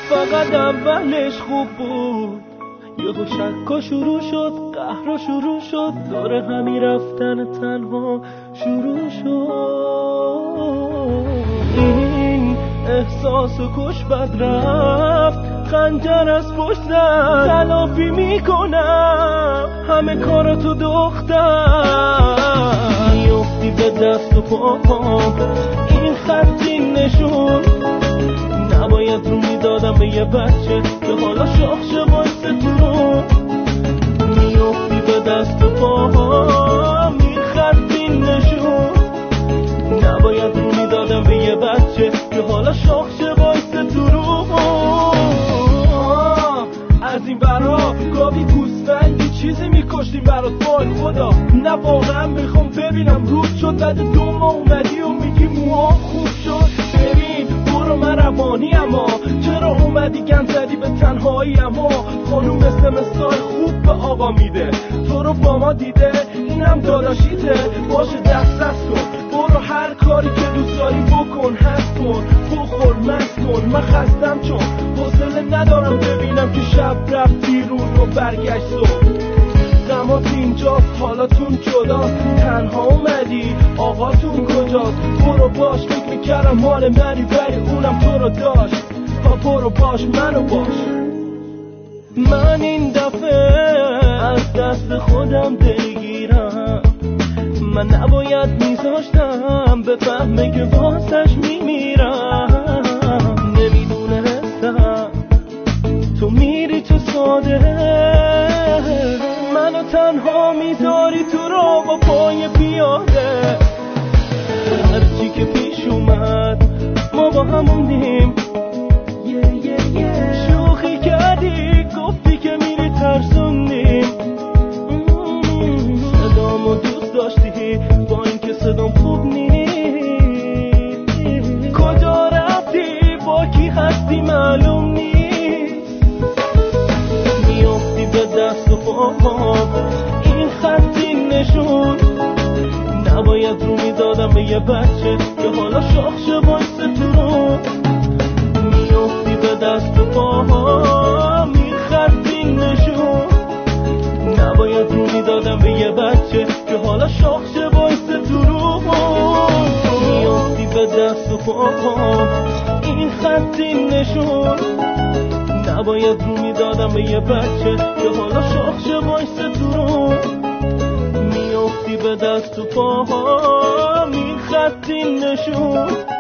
فقط اولش خوب بود، یهو شکا شروع شد، قهر شروع شد، داره همی رفتن تنها شروع شد. این احساس کش بد رفت، خنجر از پشت زد، تلافی میکنم همه کاراتو دختر. میافتی به دست و پام، این خطی نشون نباید رو میدادم به یه بچه که حالا شاخشه وایسه تو رو. میافتی به دست و پام، این خطی نشون نباید رو میدادم به یه بچه که حالا شاخشه وایسه تو رو. از این برا گاهی گوسفندی چیزی میکشتیم برات وای خدا. نه واقعا میخوام ببینم روز شد بعد 2 ماه اومدی و میگی موها خوب شد. ببین برو من روانی اما چرا اومدی گن زدی به تنهایی؟ اما خانوم مثال خوب به آقا میده، تو رو با ما دیده، اینم داداشیته، باشه دسترس کن، برو هر کاری که دوست داری بکن، هست کن، بخور مست کن. من خستم چون حوصله ندارم ببینم که شب رفت بیرون و برگشت صبح. دمات اینجاست، حالاتون جداست، تنها اومدی، آقاتون کجاست؟ برو باش، فکر میکردم مال منی ولی اونم تو رو داشت. برو باش، منو باش. من این دفعه از دست خودم دلگیرم، من نباید میذاشتم بفهمه که واسش میمیرم. نمیدونستم تو میری تو ساده، منو تنها میذاری تو راه با پای پیاده. هرچی که پیش اومد ما با همونیم، شوخی کردی گفتی که میری ترسوندیم. صدامو دوست داشتی با اینکه صدام خوب نیست، کجا رفتی با کی هستی معلوم نیست. میافتی به دست و پام، این خطی نشون نباید رو میدادم به یه بچه که حالا شاخشه وایسه تو رو. میافتی به دست و پام، این خطی نشون نباید رو میدادم به یه بچه که حالا شاخشه وایسه تو رو. میافتی به دست و پام، این خطی نشون نباید رو میدادم به یه بچه که حالا شاخشه وایسه تو رو. میافتی به دست و پام، این خطی نشون